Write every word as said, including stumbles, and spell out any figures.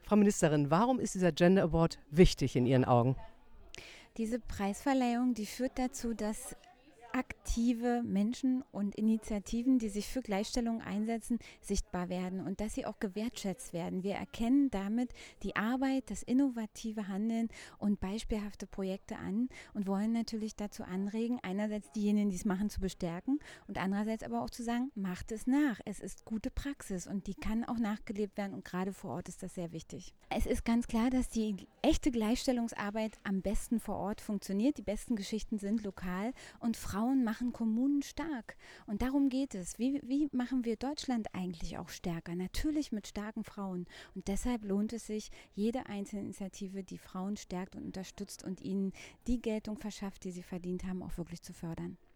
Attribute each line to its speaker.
Speaker 1: Frau Ministerin, warum ist dieser Gender Award wichtig in Ihren Augen?
Speaker 2: Diese Preisverleihung, die führt dazu, dass aktive Menschen und Initiativen, die sich für Gleichstellung einsetzen, sichtbar werden und dass sie auch gewertschätzt werden. Wir erkennen damit die Arbeit, das innovative Handeln und beispielhafte Projekte an und wollen natürlich dazu anregen, einerseits diejenigen, die es machen, zu bestärken und andererseits aber auch zu sagen, macht es nach. Es ist gute Praxis und die kann auch nachgelebt werden und gerade vor Ort ist das sehr wichtig. Es ist ganz klar, dass die echte Gleichstellungsarbeit am besten vor Ort funktioniert. Die besten Geschichten sind lokal und Frauen Frauen machen Kommunen stark. Und darum geht es. Wie, wie machen wir Deutschland eigentlich auch stärker? Natürlich mit starken Frauen. Und deshalb lohnt es sich, jede einzelne Initiative, die Frauen stärkt und unterstützt und ihnen die Geltung verschafft, die sie verdient haben, auch wirklich zu fördern.